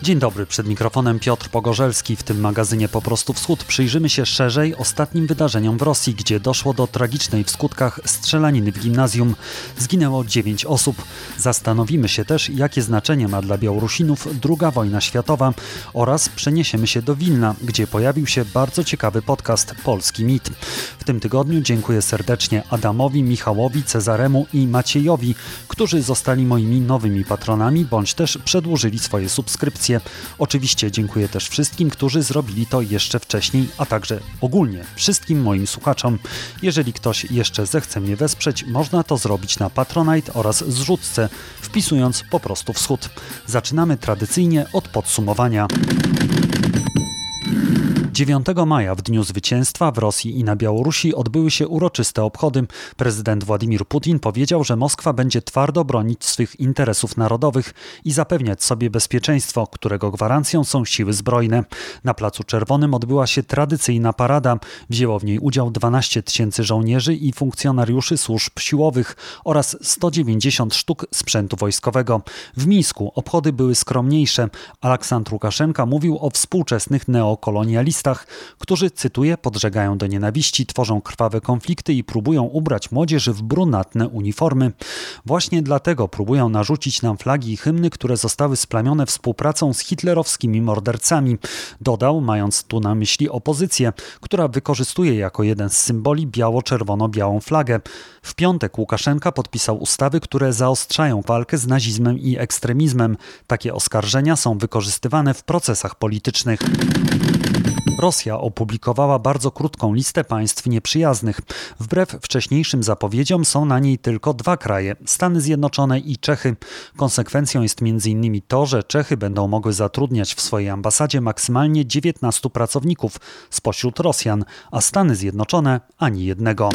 Dzień dobry, przed mikrofonem Piotr Pogorzelski. W tym magazynie Po prostu Wschód przyjrzymy się szerzej ostatnim wydarzeniom w Rosji, gdzie doszło do tragicznej w skutkach strzelaniny w gimnazjum. Zginęło 9 osób. Zastanowimy się też, jakie znaczenie ma dla Białorusinów II wojna światowa oraz przeniesiemy się do Wilna, gdzie pojawił się bardzo ciekawy podcast Polski Mit. W tym tygodniu dziękuję serdecznie Adamowi, Michałowi, Cezaremu i Maciejowi, którzy zostali moimi nowymi patronami bądź też przedłużyli swoje subskrypcje. Oczywiście dziękuję też wszystkim, którzy zrobili to jeszcze wcześniej, a także ogólnie wszystkim moim słuchaczom. Jeżeli ktoś jeszcze zechce mnie wesprzeć, można to zrobić na Patronite oraz zrzutce, wpisując po prostu Wschód. Zaczynamy tradycyjnie od podsumowania. 9 maja, w Dniu Zwycięstwa, w Rosji i na Białorusi odbyły się uroczyste obchody. Prezydent Władimir Putin powiedział, że Moskwa będzie twardo bronić swych interesów narodowych i zapewniać sobie bezpieczeństwo, którego gwarancją są siły zbrojne. Na Placu Czerwonym odbyła się tradycyjna parada. Wzięło w niej udział 12 tysięcy żołnierzy i funkcjonariuszy służb siłowych oraz 190 sztuk sprzętu wojskowego. W Mińsku obchody były skromniejsze. Aleksandr Łukaszenka mówił o współczesnych neokolonialistach, którzy, cytuję, podżegają do nienawiści, tworzą krwawe konflikty i próbują ubrać młodzież w brunatne uniformy. Właśnie dlatego próbują narzucić nam flagi i hymny, które zostały splamione współpracą z hitlerowskimi mordercami. Dodał, mając tu na myśli opozycję, która wykorzystuje jako jeden z symboli biało-czerwono-białą flagę. W piątek Łukaszenka podpisał ustawy, które zaostrzają walkę z nazizmem i ekstremizmem. Takie oskarżenia są wykorzystywane w procesach politycznych. Rosja opublikowała bardzo krótką listę państw nieprzyjaznych. Wbrew wcześniejszym zapowiedziom są na niej tylko 2 kraje – Stany Zjednoczone i Czechy. Konsekwencją jest m.in. to, że Czechy będą mogły zatrudniać w swojej ambasadzie maksymalnie 19 pracowników spośród Rosjan, a Stany Zjednoczone ani jednego.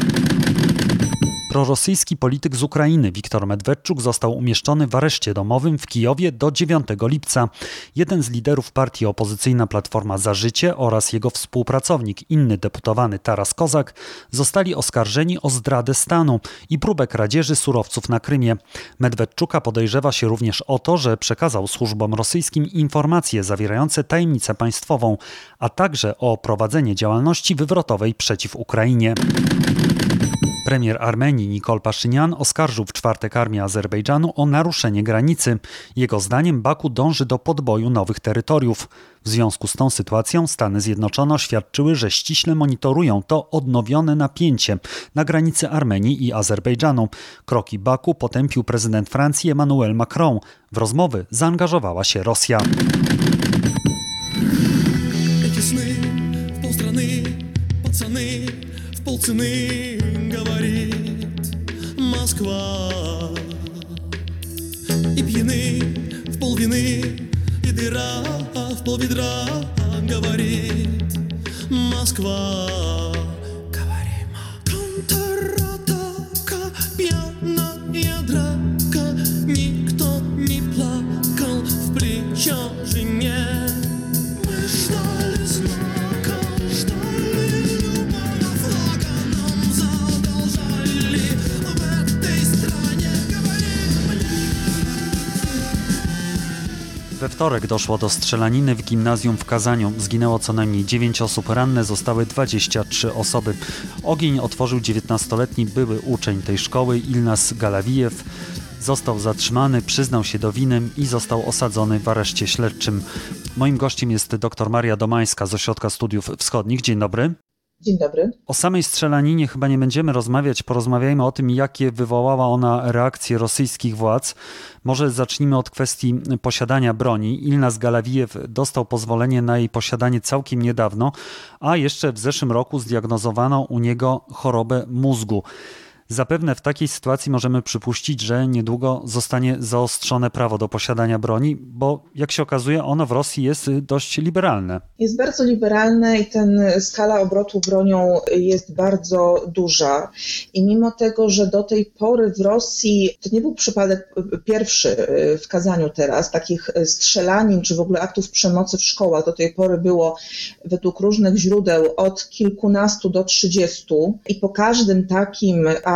Prorosyjski polityk z Ukrainy Wiktor Medwedczuk został umieszczony w areszcie domowym w Kijowie do 9 lipca. Jeden z liderów partii opozycyjna Platforma za Życie oraz jego współpracownik, inny deputowany Taras Kozak, zostali oskarżeni o zdradę stanu i próbę kradzieży surowców na Krymie. Medwedczuka podejrzewa się również o to, że przekazał służbom rosyjskim informacje zawierające tajemnicę państwową, a także o prowadzenie działalności wywrotowej przeciw Ukrainie. Premier Armenii Nikol Paszynian oskarżył w czwartek armię Azerbejdżanu o naruszenie granicy. Jego zdaniem Baku dąży do podboju nowych terytoriów. W związku z tą sytuacją Stany Zjednoczone oświadczyły, że ściśle monitorują to odnowione napięcie na granicy Armenii i Azerbejdżanu. Kroki Baku potępił prezydent Francji Emmanuel Macron. W rozmowy zaangażowała się Rosja. Полцены, говорит Москва. И пьяны в полвины, и дыра в полведра, говорит Москва. Говорим. Контратака, пьяная драка, никто не плакал в плечо жене. Мы ждали знака, ждали. We wtorek doszło do strzelaniny w gimnazjum w Kazaniu. Zginęło co najmniej 9 osób, ranne zostały 23 osoby. Ogień otworzył 19-letni były uczeń tej szkoły, Ilnas Galawijew. Został zatrzymany, przyznał się do winy i został osadzony w areszcie śledczym. Moim gościem jest dr Maria Domańska z Ośrodka Studiów Wschodnich. Dzień dobry. Dzień dobry. O samej strzelaninie chyba nie będziemy rozmawiać, porozmawiajmy o tym, jakie wywołała ona reakcje rosyjskich władz. Może zacznijmy od kwestii posiadania broni. Ilnas Galawijew dostał pozwolenie na jej posiadanie całkiem niedawno, a jeszcze w zeszłym roku zdiagnozowano u niego chorobę mózgu. Zapewne w takiej sytuacji możemy przypuścić, że niedługo zostanie zaostrzone prawo do posiadania broni, bo jak się okazuje, ono w Rosji jest dość liberalne. Jest bardzo liberalne i skala obrotu bronią jest bardzo duża. I mimo tego, że do tej pory w Rosji, to nie był przypadek pierwszy w Kazaniu teraz, takich strzelanin czy w ogóle aktów przemocy w szkołach, do tej pory było według różnych źródeł od kilkunastu do 30 i po każdym takim akcie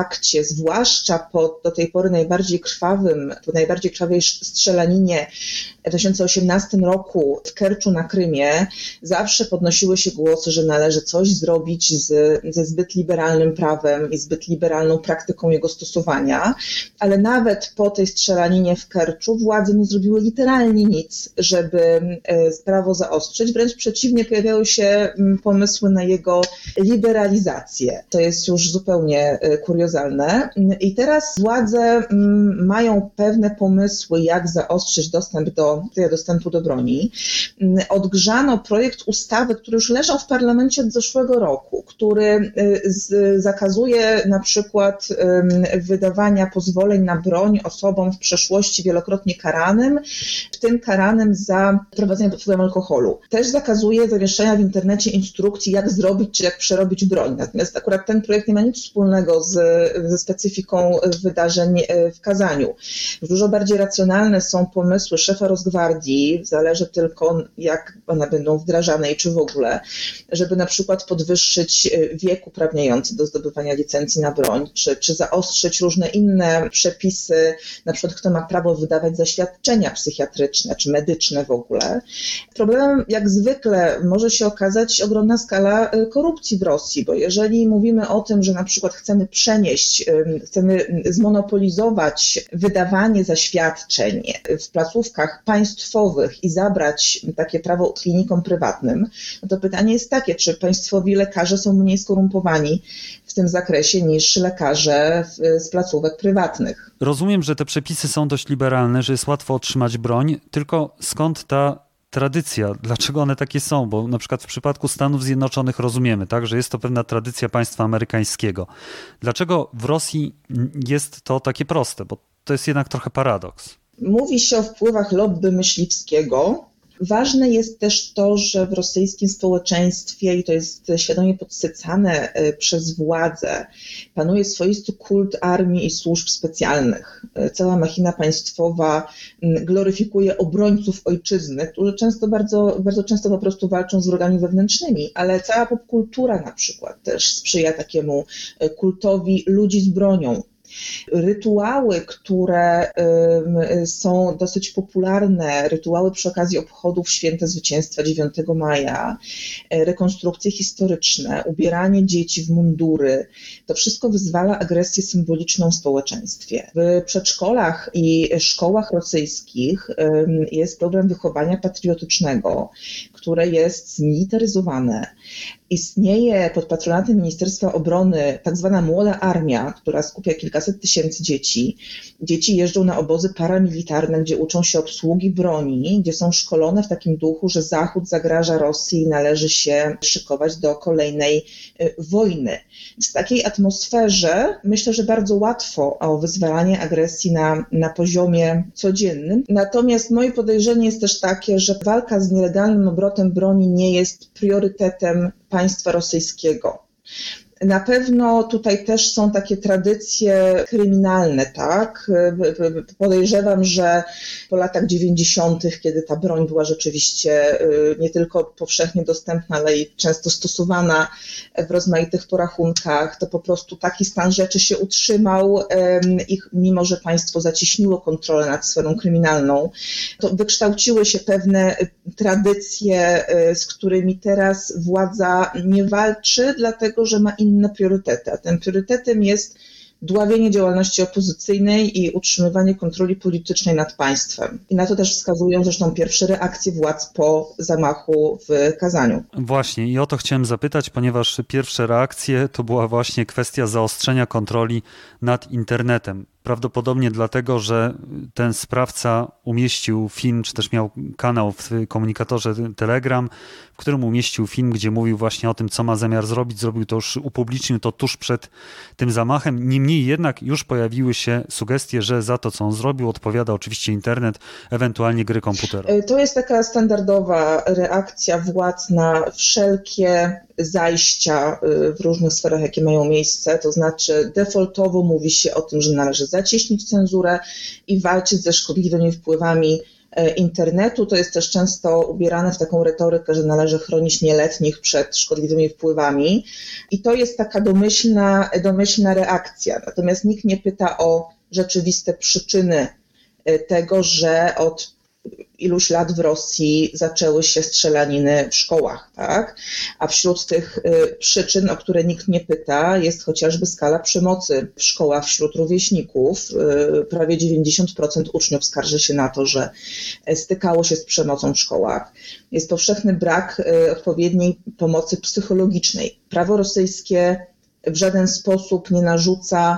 akcie, zwłaszcza po do tej pory najbardziej krwawej strzelaninie w 2018 roku w Kerczu na Krymie, zawsze podnosiły się głosy, że należy coś zrobić ze zbyt liberalnym prawem i zbyt liberalną praktyką jego stosowania, ale nawet po tej strzelaninie w Kerczu władze nie zrobiły literalnie nic, żeby prawo zaostrzyć, wręcz przeciwnie, pojawiały się pomysły na jego liberalizację. To jest już zupełnie kuriozalne. I teraz władze mają pewne pomysły, jak zaostrzyć dostępu do broni. Odgrzano projekt ustawy, który już leżał w parlamencie od zeszłego roku, który zakazuje na przykład wydawania pozwoleń na broń osobom w przeszłości wielokrotnie karanym, w tym karanym za prowadzenie pod wpływem alkoholu. Też zakazuje zamieszczania w internecie instrukcji, jak zrobić czy jak przerobić broń. Natomiast akurat ten projekt nie ma nic wspólnego ze specyfiką wydarzeń w Kazaniu. Dużo bardziej racjonalne są pomysły szefa Rosgwardii, zależy tylko jak one będą wdrażane i czy w ogóle, żeby na przykład podwyższyć wiek uprawniający do zdobywania licencji na broń, czy zaostrzyć różne inne przepisy, na przykład kto ma prawo wydawać zaświadczenia psychiatryczne czy medyczne w ogóle. Problemem jak zwykle może się okazać ogromna skala korupcji w Rosji, bo jeżeli mówimy o tym, że na przykład chcemy zmonopolizować wydawanie zaświadczeń w placówkach państwowych i zabrać takie prawo klinikom prywatnym, no to pytanie jest takie, czy państwowi lekarze są mniej skorumpowani w tym zakresie niż lekarze z placówek prywatnych. Rozumiem, że te przepisy są dość liberalne, że jest łatwo otrzymać broń, tylko skąd ta tradycja? Dlaczego one takie są? Bo na przykład w przypadku Stanów Zjednoczonych rozumiemy, tak, że jest to pewna tradycja państwa amerykańskiego. Dlaczego w Rosji jest to takie proste? Bo to jest jednak trochę paradoks. Mówi się o wpływach lobby myśliwskiego. Ważne jest też to, że w rosyjskim społeczeństwie, i to jest świadomie podsycane przez władze, panuje swoisty kult armii i służb specjalnych. Cała machina państwowa gloryfikuje obrońców ojczyzny, którzy bardzo często po prostu walczą z wrogami wewnętrznymi, ale cała popkultura na przykład też sprzyja takiemu kultowi ludzi z bronią. Rytuały, które są dosyć popularne, rytuały przy okazji obchodów Święta Zwycięstwa 9 maja, rekonstrukcje historyczne, ubieranie dzieci w mundury, to wszystko wyzwala agresję symboliczną w społeczeństwie. W przedszkolach i szkołach rosyjskich jest program wychowania patriotycznego, które jest zmilitaryzowane. Istnieje pod patronatem Ministerstwa Obrony tak zwana młoda armia, która skupia kilkaset tysięcy dzieci. Dzieci jeżdżą na obozy paramilitarne, gdzie uczą się obsługi broni, gdzie są szkolone w takim duchu, że Zachód zagraża Rosji i należy się szykować do kolejnej wojny. W takiej atmosferze myślę, że bardzo łatwo o wyzwalanie agresji na poziomie codziennym. Natomiast moje podejrzenie jest też takie, że walka z nielegalnym obrotem broni nie jest priorytetem państwa rosyjskiego. Na pewno tutaj też są takie tradycje kryminalne, tak? Podejrzewam, że po latach 90., kiedy ta broń była rzeczywiście nie tylko powszechnie dostępna, ale i często stosowana w rozmaitych porachunkach, to po prostu taki stan rzeczy się utrzymał i mimo, że państwo zacieśniło kontrolę nad sferą kryminalną, to wykształciły się pewne tradycje, z którymi teraz władza nie walczy, dlatego że ma inne priorytety, a tym priorytetem jest dławienie działalności opozycyjnej i utrzymywanie kontroli politycznej nad państwem. I na to też wskazują zresztą pierwsze reakcje władz po zamachu w Kazaniu. Właśnie i o to chciałem zapytać, ponieważ pierwsze reakcje to była właśnie kwestia zaostrzenia kontroli nad internetem. Prawdopodobnie dlatego, że ten sprawca umieścił film, czy też miał kanał w komunikatorze Telegram, w którym umieścił film, gdzie mówił właśnie o tym, co ma zamiar zrobić. Zrobił to już, upublicznił to tuż przed tym zamachem. Niemniej jednak już pojawiły się sugestie, że za to, co on zrobił, odpowiada oczywiście internet, ewentualnie gry komputerowe. To jest taka standardowa reakcja władz na wszelkie zajścia w różnych sferach, jakie mają miejsce. To znaczy defaultowo mówi się o tym, że należy zacieśnić cenzurę i walczyć ze szkodliwymi wpływami internetu. To jest też często ubierane w taką retorykę, że należy chronić nieletnich przed szkodliwymi wpływami i to jest taka domyślna reakcja. Natomiast nikt nie pyta o rzeczywiste przyczyny tego, że od iluś lat w Rosji zaczęły się strzelaniny w szkołach, tak? A wśród tych przyczyn, o które nikt nie pyta, jest chociażby skala przemocy w szkołach wśród rówieśników. Prawie 90% uczniów skarży się na to, że stykało się z przemocą w szkołach. Jest powszechny brak odpowiedniej pomocy psychologicznej. Prawo rosyjskie w żaden sposób nie narzuca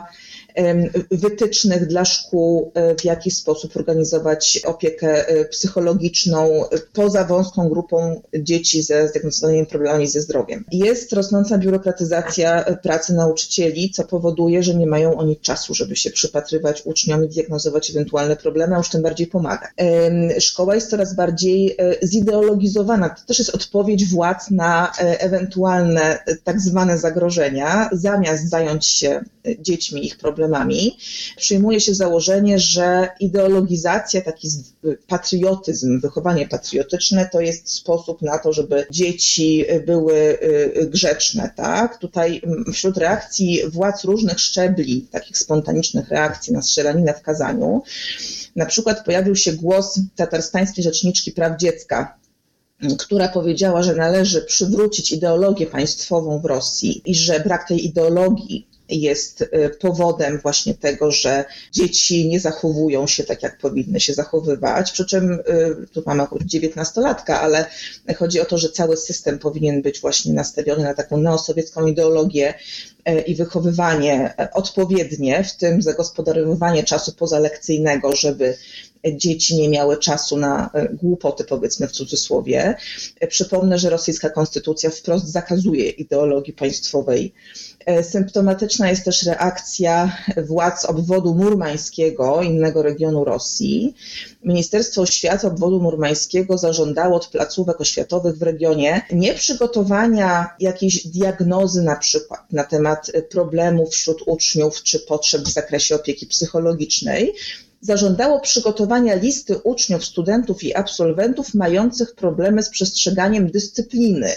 wytycznych dla szkół, w jaki sposób organizować opiekę psychologiczną poza wąską grupą dzieci ze zdiagnozowanymi problemami ze zdrowiem. Jest rosnąca biurokratyzacja pracy nauczycieli, co powoduje, że nie mają oni czasu, żeby się przypatrywać uczniom i diagnozować ewentualne problemy, a już tym bardziej pomagać. Szkoła jest coraz bardziej zideologizowana. To też jest odpowiedź władz na ewentualne tak zwane zagrożenia. Zamiast zająć się dziećmi, ich problemami, przyjmuje się założenie, że ideologizacja, taki patriotyzm, wychowanie patriotyczne to jest sposób na to, żeby dzieci były grzeczne, tak? Tutaj wśród reakcji władz różnych szczebli, takich spontanicznych reakcji na strzelaninę w Kazaniu, na przykład pojawił się głos tatarstańskiej rzeczniczki praw dziecka, która powiedziała, że należy przywrócić ideologię państwową w Rosji i że brak tej ideologii jest powodem właśnie tego, że dzieci nie zachowują się tak, jak powinny się zachowywać. Przy czym tu mamy akurat 19-latka, ale chodzi o to, że cały system powinien być właśnie nastawiony na taką neosowiecką ideologię i wychowywanie odpowiednie, w tym zagospodarowywanie czasu pozalekcyjnego, żeby dzieci nie miały czasu na głupoty, powiedzmy w cudzysłowie. Przypomnę, że rosyjska konstytucja wprost zakazuje ideologii państwowej. Symptomatyczna jest też reakcja władz obwodu murmańskiego, innego regionu Rosji. Ministerstwo Oświaty obwodu murmańskiego zażądało od placówek oświatowych w regionie nie przygotowania jakiejś diagnozy na przykład na temat problemów wśród uczniów czy potrzeb w zakresie opieki psychologicznej. Zażądało przygotowania listy uczniów, studentów i absolwentów mających problemy z przestrzeganiem dyscypliny.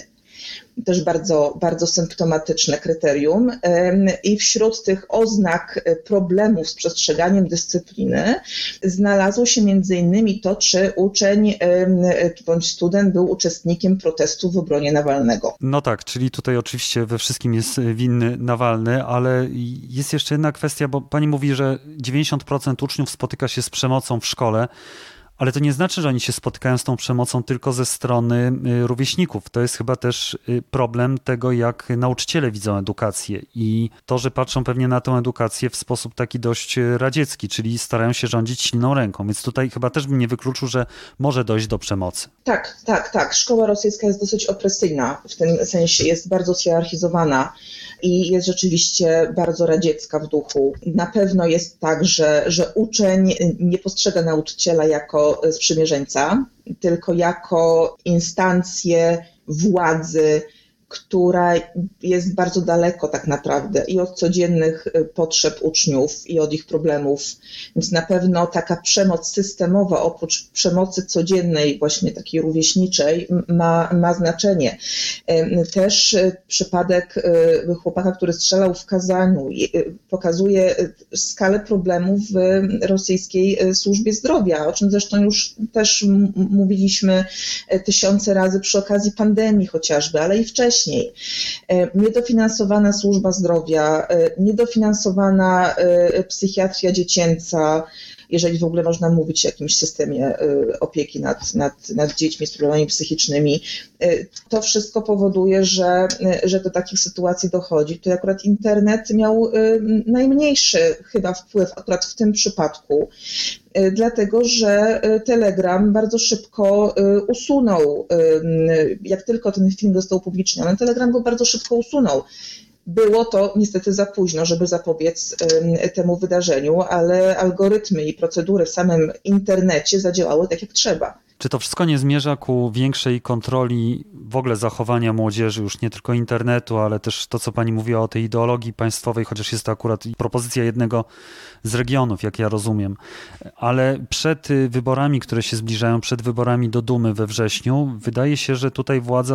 Też bardzo, bardzo symptomatyczne kryterium. I wśród tych oznak problemów z przestrzeganiem dyscypliny znalazło się m.in. to, czy uczeń bądź student był uczestnikiem protestu w obronie Nawalnego. No tak, czyli tutaj oczywiście we wszystkim jest winny Nawalny, ale jest jeszcze jedna kwestia, bo pani mówi, że 90% uczniów spotyka się z przemocą w szkole. Ale to nie znaczy, że oni się spotykają z tą przemocą tylko ze strony rówieśników. To jest chyba też problem tego, jak nauczyciele widzą edukację i to, że patrzą pewnie na tę edukację w sposób taki dość radziecki, czyli starają się rządzić silną ręką. Więc tutaj chyba też bym nie wykluczył, że może dojść do przemocy. Tak. Szkoła rosyjska jest dosyć opresyjna, w tym sensie jest bardzo zhierarchizowana i jest rzeczywiście bardzo radziecka w duchu. Na pewno jest tak, że uczeń nie postrzega nauczyciela jako sprzymierzeńca, tylko jako instancję władzy, która jest bardzo daleko tak naprawdę i od codziennych potrzeb uczniów i od ich problemów. Więc na pewno taka przemoc systemowa oprócz przemocy codziennej, właśnie takiej rówieśniczej, ma znaczenie. Też przypadek chłopaka, który strzelał w Kazaniu, pokazuje skalę problemów w rosyjskiej służbie zdrowia, o czym zresztą już też mówiliśmy tysiące razy przy okazji pandemii chociażby, ale i wcześniej. Niedofinansowana służba zdrowia, niedofinansowana psychiatria dziecięca, jeżeli w ogóle można mówić o jakimś systemie opieki nad dziećmi z problemami psychicznymi. To wszystko powoduje, że do takich sytuacji dochodzi. Tutaj akurat internet miał najmniejszy chyba wpływ akurat w tym przypadku, dlatego że Telegram bardzo szybko usunął, jak tylko ten film został upubliczniony, Telegram go bardzo szybko usunął. Było to niestety za późno, żeby zapobiec temu wydarzeniu, ale algorytmy i procedury w samym internecie zadziałały tak, jak trzeba. Czy to wszystko nie zmierza ku większej kontroli w ogóle zachowania młodzieży, już nie tylko internetu, ale też to, co pani mówiła o tej ideologii państwowej, chociaż jest to akurat propozycja jednego z regionów, jak ja rozumiem. Ale przed wyborami, które się zbliżają, przed wyborami do Dumy we wrześniu, wydaje się, że tutaj władza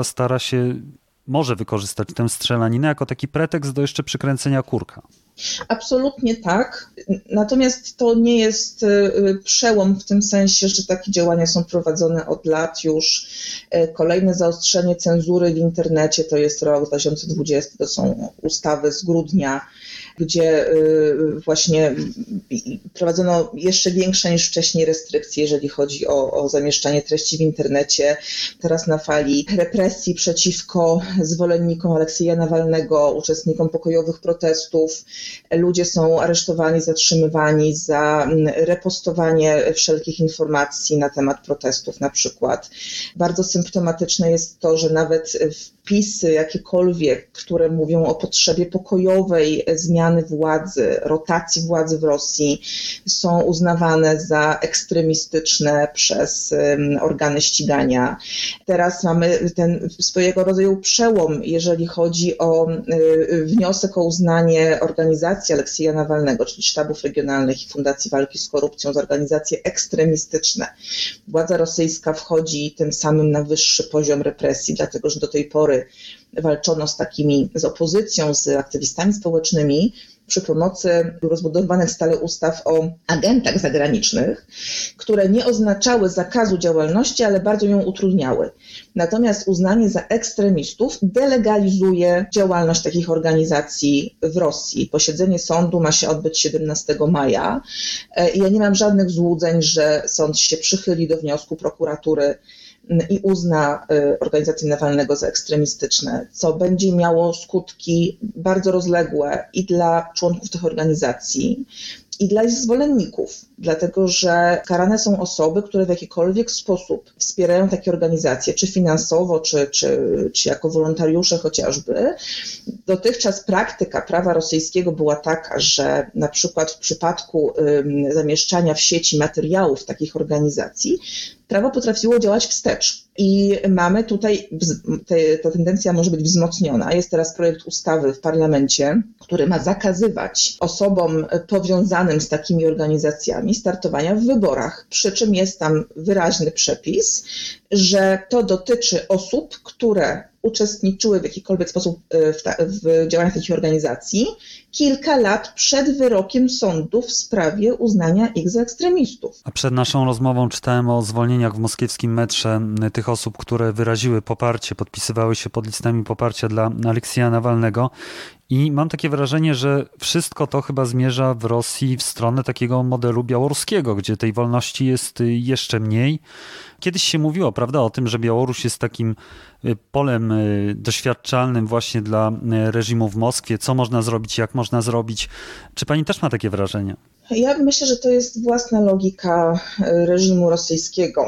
może wykorzystać tę strzelaninę jako taki pretekst do jeszcze przykręcenia kurka. Absolutnie tak, natomiast to nie jest przełom w tym sensie, że takie działania są prowadzone od lat już. Kolejne zaostrzenie cenzury w internecie to jest rok 2020, to są ustawy z grudnia, gdzie właśnie prowadzono jeszcze większe niż wcześniej restrykcje, jeżeli chodzi o zamieszczanie treści w internecie. Teraz na fali represji przeciwko zwolennikom Aleksieja Nawalnego, uczestnikom pokojowych protestów, ludzie są aresztowani, zatrzymywani za repostowanie wszelkich informacji na temat protestów na przykład. Bardzo symptomatyczne jest to, że nawet wpisy jakiekolwiek, które mówią o potrzebie pokojowej zmiany władzy, rotacji władzy w Rosji, są uznawane za ekstremistyczne przez organy ścigania. Teraz mamy ten swojego rodzaju przełom, jeżeli chodzi o wniosek o uznanie organizacji Aleksieja Nawalnego, czyli sztabów regionalnych i Fundacji Walki z Korupcją, za organizacje ekstremistyczne. Władza rosyjska wchodzi tym samym na wyższy poziom represji, dlatego że do tej pory walczono z opozycją, z aktywistami społecznymi przy pomocy rozbudowanych stale ustaw o agentach zagranicznych, które nie oznaczały zakazu działalności, ale bardzo ją utrudniały. Natomiast uznanie za ekstremistów delegalizuje działalność takich organizacji w Rosji. Posiedzenie sądu ma się odbyć 17 maja. Ja nie mam żadnych złudzeń, że sąd się przychyli do wniosku prokuratury i uzna organizację Nawalnego za ekstremistyczne, co będzie miało skutki bardzo rozległe i dla członków tych organizacji, i dla ich zwolenników, dlatego że karane są osoby, które w jakikolwiek sposób wspierają takie organizacje, czy finansowo, czy jako wolontariusze chociażby. Dotychczas praktyka prawa rosyjskiego była taka, że na przykład w przypadku zamieszczania w sieci materiałów takich organizacji prawo potrafiło działać wstecz. I mamy tutaj, ta tendencja może być wzmocniona. Jest teraz projekt ustawy w parlamencie, który ma zakazywać osobom powiązanym z takimi organizacjami startowania w wyborach. Przy czym jest tam wyraźny przepis, że to dotyczy osób, które uczestniczyły w jakikolwiek sposób w działaniach takich organizacji kilka lat przed wyrokiem sądu w sprawie uznania ich za ekstremistów. A przed naszą rozmową czytałem o zwolnieniach w moskiewskim metrze tych osób, które wyraziły poparcie, podpisywały się pod listami poparcia dla Aleksieja Nawalnego. I mam takie wrażenie, że wszystko to chyba zmierza w Rosji w stronę takiego modelu białoruskiego, gdzie tej wolności jest jeszcze mniej. Kiedyś się mówiło, prawda, o tym, że Białoruś jest takim polem doświadczalnym właśnie dla reżimu w Moskwie. Co można zrobić, jak można zrobić. Czy pani też ma takie wrażenie? Ja myślę, że to jest własna logika reżimu rosyjskiego.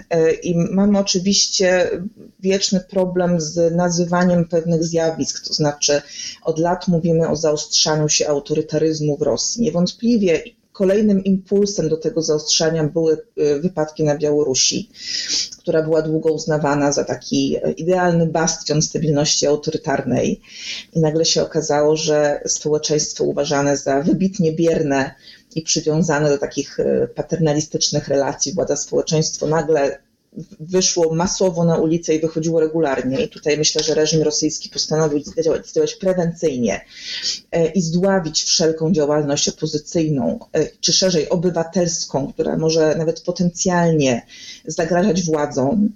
I mamy oczywiście wieczny problem z nazywaniem pewnych zjawisk, to znaczy od lat mówimy o zaostrzaniu się autorytaryzmu w Rosji. Niewątpliwie kolejnym impulsem do tego zaostrzania były wypadki na Białorusi, która była długo uznawana za taki idealny bastion stabilności autorytarnej. I nagle się okazało, że społeczeństwo uważane za wybitnie bierne i przywiązane do takich paternalistycznych relacji władza-społeczeństwo nagle wyszło masowo na ulicę i wychodziło regularnie. I tutaj myślę, że reżim rosyjski postanowił działać prewencyjnie i zdławić wszelką działalność opozycyjną, czy szerzej obywatelską, która może nawet potencjalnie zagrażać władzom.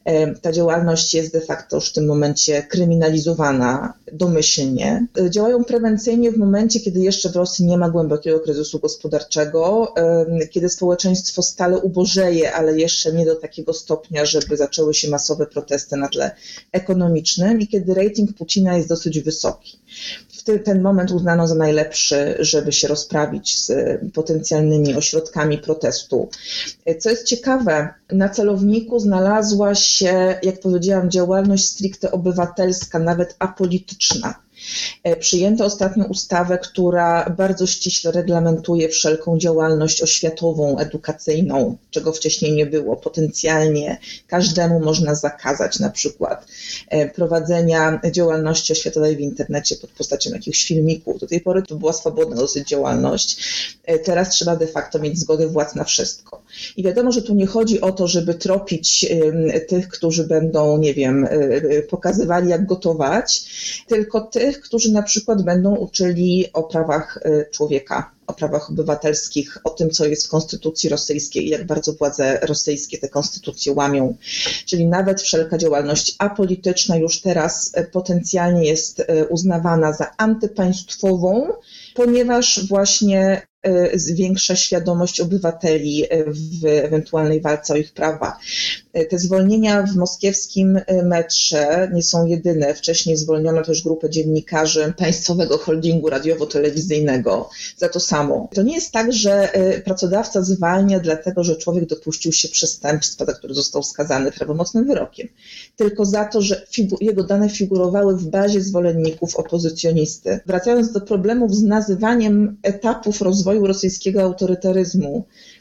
Ta działalność jest de facto już w tym momencie kryminalizowana domyślnie. Działają prewencyjnie w momencie, kiedy jeszcze w Rosji nie ma głębokiego kryzysu gospodarczego, kiedy społeczeństwo stale ubożeje, ale jeszcze nie do takiego stopnia, żeby zaczęły się masowe protesty na tle ekonomicznym i kiedy rating Putina jest dosyć wysoki. Ten moment uznano za najlepszy, żeby się rozprawić z potencjalnymi ośrodkami protestu. Co jest ciekawe, na celowniku znalazła się, jak powiedziałam, działalność stricte obywatelska, nawet apolityczna. Przyjęto ostatnio ustawę, która bardzo ściśle reglamentuje wszelką działalność oświatową, edukacyjną, czego wcześniej nie było. Potencjalnie każdemu można zakazać na przykład prowadzenia działalności oświatowej w internecie pod postacią jakichś filmików. Do tej pory to była swobodna dosyć działalność. Teraz trzeba de facto mieć zgodę władz na wszystko. I wiadomo, że tu nie chodzi o to, żeby tropić tych, którzy będą, nie wiem, pokazywali jak gotować, tylko tych, którzy na przykład będą uczyli o prawach człowieka, o prawach obywatelskich, o tym, co jest w konstytucji rosyjskiej i jak bardzo władze rosyjskie te konstytucje łamią. Czyli nawet wszelka działalność apolityczna już teraz potencjalnie jest uznawana za antypaństwową, ponieważ właśnie zwiększa świadomość obywateli w ewentualnej walce o ich prawa. Te zwolnienia w moskiewskim metrze nie są jedyne. Wcześniej zwolniono też grupę dziennikarzy państwowego holdingu radiowo-telewizyjnego za to samo. To nie jest tak, że pracodawca zwalnia dlatego, że człowiek dopuścił się przestępstwa, za które został skazany prawomocnym wyrokiem, tylko za to, że jego dane figurowały w bazie zwolenników opozycjonisty. Wracając do problemów z nazywaniem etapów rozwoju rosyjskiego autorytaryzmu,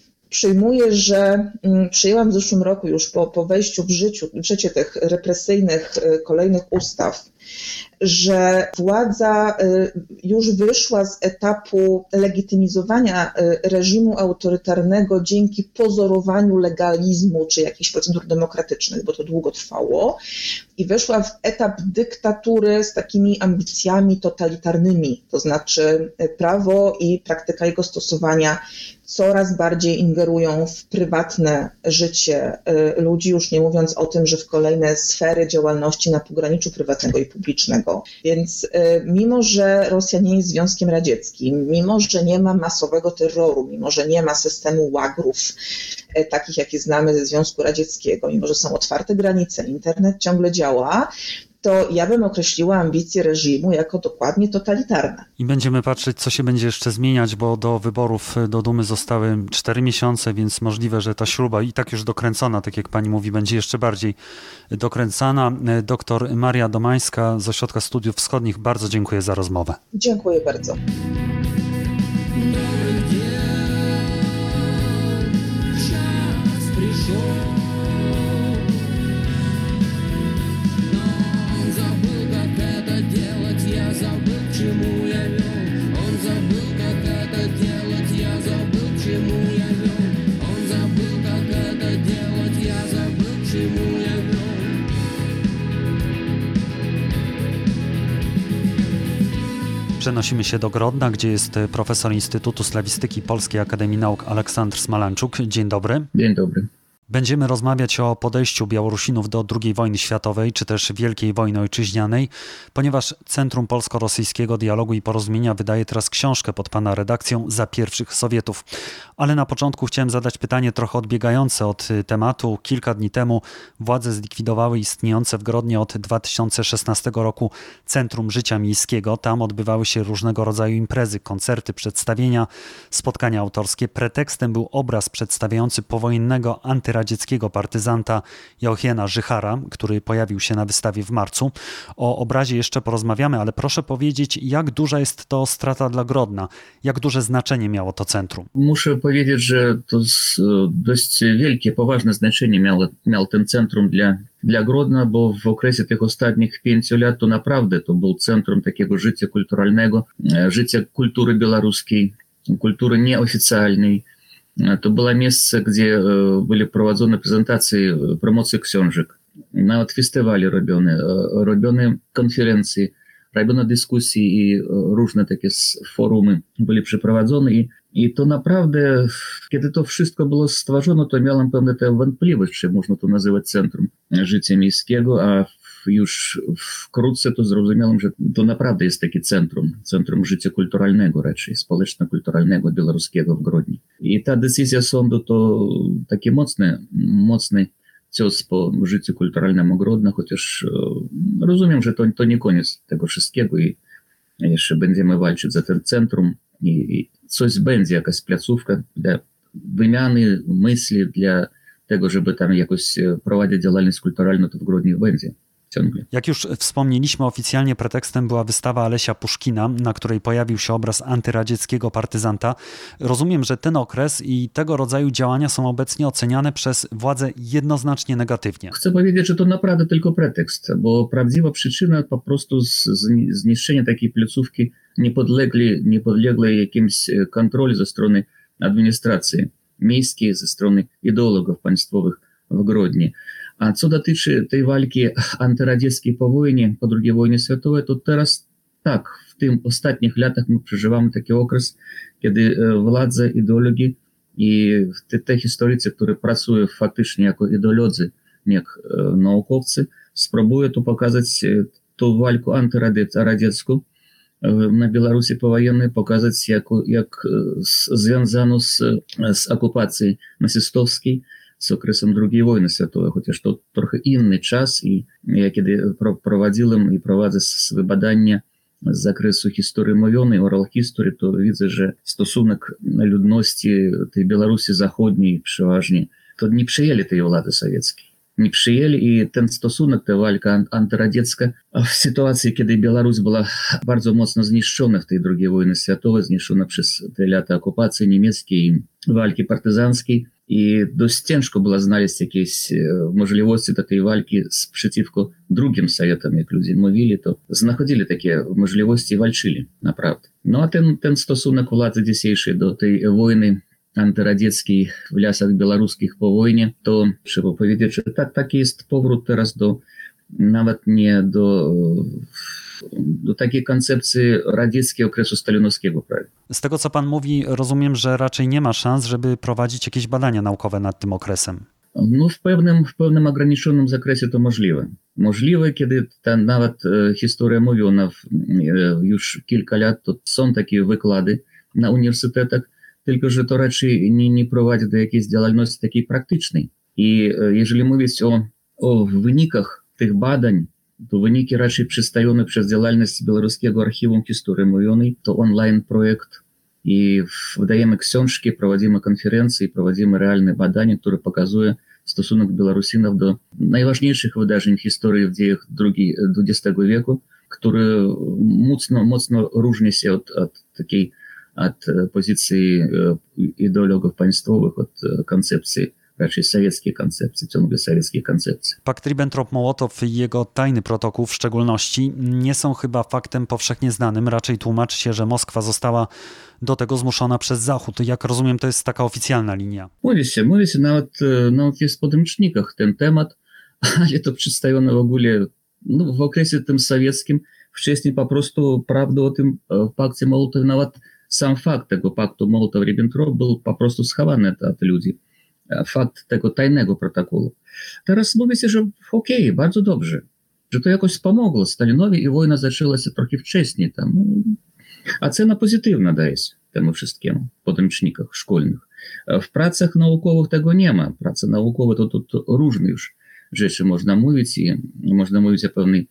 przyjęłam w zeszłym roku już po wejściu w życie tych represyjnych kolejnych ustaw, że władza już wyszła z etapu legitymizowania reżimu autorytarnego dzięki pozorowaniu legalizmu czy jakichś procedur demokratycznych, bo to długo trwało, i weszła w etap dyktatury z takimi ambicjami totalitarnymi, to znaczy prawo i praktyka jego stosowania coraz bardziej ingerują w prywatne życie ludzi, już nie mówiąc o tym, że w kolejne sfery działalności na pograniczu prywatnego i publicznego. Więc mimo, że Rosja nie jest Związkiem Radzieckim, mimo, że nie ma masowego terroru, mimo, że nie ma systemu łagrów, takich jakie znamy ze Związku Radzieckiego, mimo, że są otwarte granice, internet ciągle działa, to ja bym określiła ambicje reżimu jako dokładnie totalitarne. I będziemy patrzeć, co się będzie jeszcze zmieniać, bo do wyborów do Dumy zostały 4 miesiące, więc możliwe, że ta śruba i tak już dokręcona, tak jak pani mówi, będzie jeszcze bardziej dokręcana. Doktor Maria Domańska z Ośrodka Studiów Wschodnich, bardzo dziękuję za rozmowę. Dziękuję bardzo. Przenosimy się do Grodna, gdzie jest profesor Instytutu Slawistyki Polskiej Akademii Nauk Aleksandr Smalanczuk. Dzień dobry. Dzień dobry. Będziemy rozmawiać o podejściu Białorusinów do II wojny światowej, czy też Wielkiej Wojny Ojczyźnianej, ponieważ Centrum Polsko-Rosyjskiego Dialogu i Porozumienia wydaje teraz książkę pod pana redakcją Za pierwszych Sowietów. Ale na początku chciałem zadać pytanie trochę odbiegające od tematu. Kilka dni temu władze zlikwidowały istniejące w Grodnie od 2016 roku Centrum Życia Miejskiego. Tam odbywały się różnego rodzaju imprezy, koncerty, przedstawienia, spotkania autorskie. Pretekstem był obraz przedstawiający powojennego antyradzieckiego partyzanta Joachima Żychara, który pojawił się na wystawie w marcu. O obrazie jeszcze porozmawiamy, ale proszę powiedzieć, jak duża jest to strata dla Grodna? Jak duże znaczenie miało to centrum? Muszę powiedzieć, że to dość wielkie, poważne znaczenie miał ten centrum dla Grodna, bo w okresie tych ostatnich 5 lat to naprawdę to był centrum takiego życia kulturalnego, życia kultury białoruskiej, kultury nieoficjalnej. To było miejsce, gdzie były prowadzone prezentacje, promocje książek, nawet festiwale robione konferencje, robione dyskusje i różne takie forumy były przeprowadzone. I to naprawdę, kiedy to wszystko było stworzone, to miałem pewne wątpliwość, czy można to nazywać Centrum Życia Miejskiego, a już wkrótce to zrozumiałem, że to naprawdę jest takie centrum życia kulturalnego raczej, społeczno-kulturalnego białoruskiego w Grodnie. I ta decyzja sądu to taki mocny cios po życiu kulturalnemu Grodna, chociaż rozumiem, że to nie koniec tego wszystkiego i jeszcze będziemy walczyć za ten centrum i coś będzie, jakaś placówka dla wymiany myśli, dla tego, żeby tam jakoś prowadzić działalność kulturalną, to w Grodnie będzie. ciągle. Jak już wspomnieliśmy, oficjalnie pretekstem była wystawa Alesia Puszkina, na której pojawił się obraz antyradzieckiego partyzanta. Rozumiem, że ten okres i tego rodzaju działania są obecnie oceniane przez władze jednoznacznie negatywnie. Chcę powiedzieć, że to naprawdę tylko pretekst, bo prawdziwa przyczyna po prostu zniszczenia takiej placówki niepodległej jakimś kontroli ze strony administracji miejskiej, ze strony ideologów państwowych w Grodnie. A co dotyczy tej walki antyradzieckiej po wojnie, po II wojnie światowej, to teraz tak, w tych ostatnich latach my przeżywamy taki okres, kiedy władze, ideologii i te historycy, które pracują faktycznie jako ideolodzy, jak naukowcy, spróbują tu pokazać tą walkę antyradziecką na Białorusi powojennej, pokazać jak związaną z okupacją nazistowskiej, z okresem II wojny światowej, chociaż to trochę inny czas i ja kiedy prowadziłem i prowadzę swoje badania z zakresu historii mówionej, oral history, to widzę, że stosunek ludności tej Białorusi zachodniej przeważnie, to nie przyjęli tej władzy sowieckiej. Nie przyjęli i ten stosunek, ta walka antyradziecka w sytuacji, kiedy Białoruś była bardzo mocno zniszczona w tej II wojnie światowej, zniszczona przez te lata okupacji niemieckiej i walki partyzanckiej. I dość ciężko było znaleźć jakieś możliwości takiej walki przeciwko drugim Sowietom, jak ludzie mówili, to znachodzili takie możliwości i walczyli, naprawdę. No a ten stosunek władzy dzisiejszej do tej wojny antyradzieckiej w lasach białoruskich po wojnie, to trzeba powiedzieć, że taki jest powrót teraz nawet nie do takiej koncepcji radzieckiej okresu stalinowskiego prawie. Z tego, co pan mówi, rozumiem, że raczej nie ma szans, żeby prowadzić jakieś badania naukowe nad tym okresem. No w pewnym ograniczonym zakresie to możliwe. Możliwe, kiedy nawet historia mówiona już kilka lat, to są takie wykłady na uniwersytetach, tylko że to raczej nie prowadzi do jakiejś działalności takiej praktycznej. I jeżeli mówić o wynikach tych badań, to wyniki raczej przedstawione przez działalność Białoruskiego Archiwum Historii Mówionej, to online projekt i wydajemy książki, prowadzimy konferencje, prowadzimy realne badania, które pokazują stosunek Białorusinów do najważniejszych wydarzeń w historii w dziejach XX wieku, które mocno różni się od pozycji ideologów państwowych, od koncepcji raczej sowieckiej koncepcji, ciągle sowieckiej koncepcji. Pakt Ribbentrop-Mołotow i jego tajny protokół w szczególności nie są chyba faktem powszechnie znanym. Raczej tłumaczy się, że Moskwa została do tego zmuszona przez Zachód. Jak rozumiem, to jest taka oficjalna linia. Mówi się nawet jest w podręcznikach ten temat, ale to przedstawione w ogóle w okresie tym sowieckim. Wcześniej po prostu prawda o tym pakcie Mołotow, nawet sam fakt tego paktu Mołotow-Ribbentrop był po prostu schowany od ludzi. Fakt tego tajnego protokołu. Teraz mówi się, że okej, bardzo dobrze, że to jakoś pomogło Stalinowi i wojna zaczęła się trochę wcześniej. Ocena pozytywna daje się temu wszystkiemu w podręcznikach szkolnych. W pracach naukowych tego nie ma. Prace naukowe to różne już rzeczy można mówić i można mówić o pewnej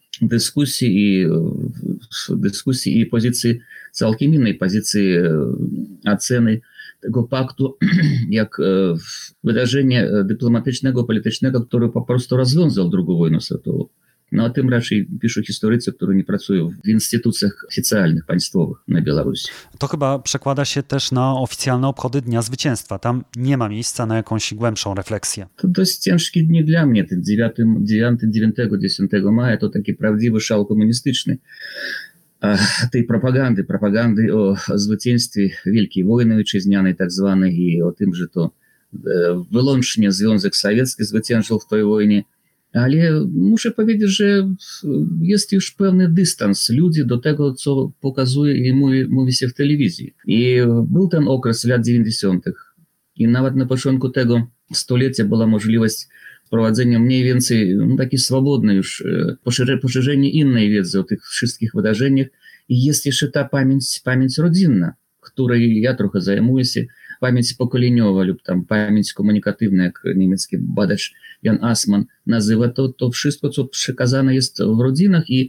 dyskusji i pozycji, całkiem innej pozycji oceny tego paktu, jak wydarzenie dyplomatycznego, politycznego, które po prostu rozwiązał II wojnę światową. No o tym raczej piszą historycy, którzy nie pracują w instytucjach oficjalnych, państwowych na Białorusi. To chyba przekłada się też na oficjalne obchody Dnia Zwycięstwa. Tam nie ma miejsca na jakąś głębszą refleksję. To dość ciężkie dni dla mnie. Ten 9, 10 maja to taki prawdziwy szał komunistyczny. Tej propagandy o zwycięstwie Wielkiej Wojny Ojczyźnianej tak zwanej i o tym, że to wyłącznie Związek Sowiecki zwyciężył w tej wojnie. Ale muszę powiedzieć, że jest już pewny dystans ludzi do tego, co pokazuje i mówi się w telewizji. I był ten okres lat 90. I nawet na początku tego stulecia była możliwość wprowadzenia mniej więcej takiej swobodnej już poszerzenia innej wiedzy o tych wszystkich wydarzeniach. I jest jeszcze ta pamięć rodzinna, której ja trochę zajmuję się, pamięć pokoleniowa lub pamięć komunikatywna, jak niemiecki badacz Jan Assmann nazywa, to wszystko, co przekazane jest w rodzinach i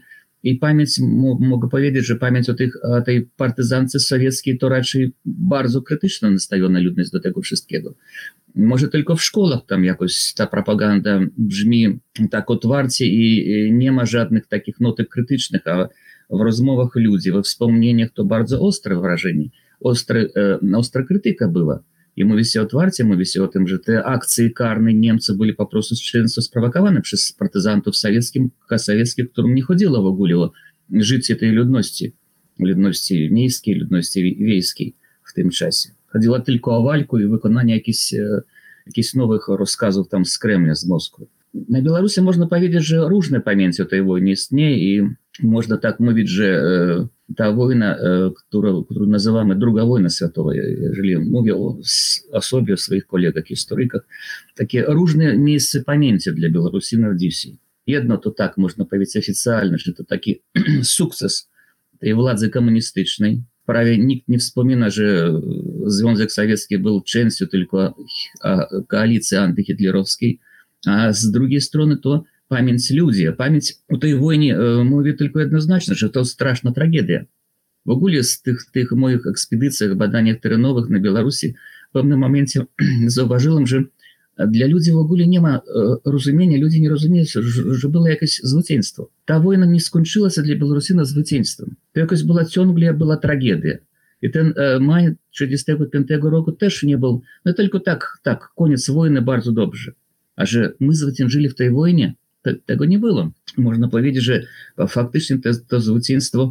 I pamięć, mogę powiedzieć, że pamięć o tej partyzance sowieckiej to raczej bardzo krytyczna nastawiona ludność do tego wszystkiego. Może tylko w szkołach tam jakoś ta propaganda brzmi tak otwarcie i nie ma żadnych takich notek krytycznych, a w rozmowach ludzi, we wspomnieniach to bardzo ostre wrażenie, ostra krytyka była. I mówi się otwarcie, mówi się o tym, że te akcje karne Niemców były po prostu często sprowokowane przez partyzantów sowieckich, którym nie chodziło w ogóle o życie tej ludności miejskiej, ludności wiejskiej w tym czasie. Chodziło tylko o walkę i wykonanie jakichś nowych rozkazów tam z Kremla, z Moskwy. Na Białorusi można powiedzieć, że różne pamięci o tej wojnie istnieje i można tak mówić, że ta wojna, którą nazywamy Druga wojna światowa, jeżeli mówię o sobie, o swoich kolegach, historykach, takie różne miejsca pamięci dla Białorusinów dzisiaj. Jedno to tak można powiedzieć oficjalnie, że to taki sukces tej władzy komunistycznej. Prawie nikt nie wspomina, że Związek Sowiecki był częścią tylko koalicji antyhitlerowskiej, a z drugiej strony to pamięć ludzi. Pamięć o tej wojnie mówi tylko jednoznacznie, że to straszna tragedia. W ogóle z tych moich ekspedycjach, badaniach terenowych na Białorusi w pewnym momencie zauważyłem, że dla ludzi w ogóle nie ma rozumienia, ludzie nie rozumieją, że było jakieś zwycięstwo. Ta wojna nie skończyła się dla Białorusinów zwycięstwem. To jakoś ciągle była tragedia. I ten maj 1945 roku też nie był, no tylko tak, koniec wojny bardzo dobrze. A że my zwyciężyli w tej wojnie, tego nie było. Można powiedzieć, że faktycznie to zwycięstwo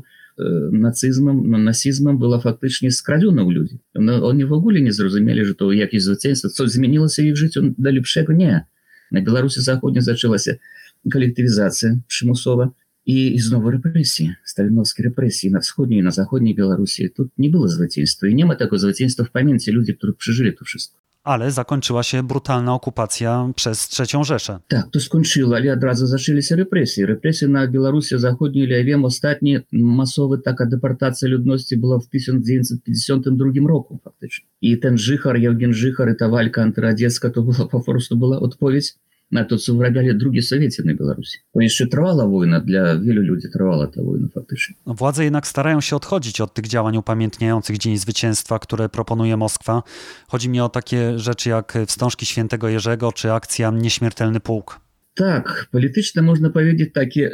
nazizmem było faktycznie skradzione u ludzi. Oni w ogóle nie zrozumieli, że to jakieś zwycięstwo, coś zmieniło się w ich życiu do lepszego. Nie. Na Białorusi Zachodniej zaczęła się kolektywizacja przymusowa i znowu represje, stalinowskie represje na wschodniej i na zachodniej Białorusi. Tu nie było zwycięstwa i nie ma tego zwycięstwa w pamięci ludzi, którzy przeżyli to wszystko. Ale zakończyła się brutalna okupacja przez III Rzeszę. Tak, to skończyło, ale od razu zaczęły się represje. Represje na Białorusi Zachodniej, ja wiem, ostatnia masowa taka deportacja ludności była w 1952 roku faktycznie. I ten Żychar, Jewgen Żychar i ta walka antyradziecka to była po prostu odpowiedź na to, co wrabiali drugie Sowiety na Białorusi. To jeszcze trwała wojna, dla wielu ludzi trwała ta wojna faktycznie. Władze jednak starają się odchodzić od tych działań upamiętniających Dzień Zwycięstwa, które proponuje Moskwa. Chodzi mi o takie rzeczy jak wstążki Świętego Jerzego czy akcja Nieśmiertelny Pułk. Tak, polityczne można powiedzieć takie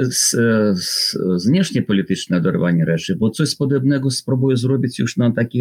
zniecznie polityczne oderwanie rzeczy, bo coś podobnego spróbuję zrobić już